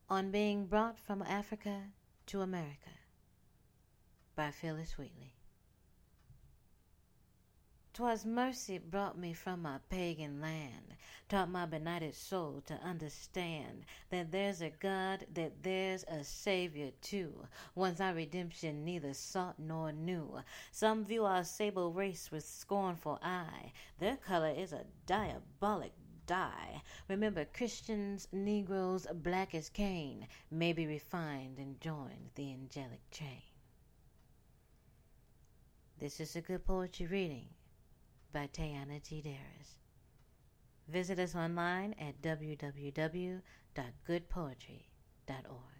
on being brought from Africa to America by Phyllis Wheatley. 'Twas mercy brought me from my pagan land, taught my benighted soul to understand that there's a God, that there's a Savior too, once our redemption neither sought nor knew. Some view our sable race with scornful eye, their color is a diabolic dye. Remember, Christians, Negroes, black as Cain, may be refined and joined the angelic chain. This is a good poetry reading by Tayana G. Darris. Visit us online at www.goodpoetry.org.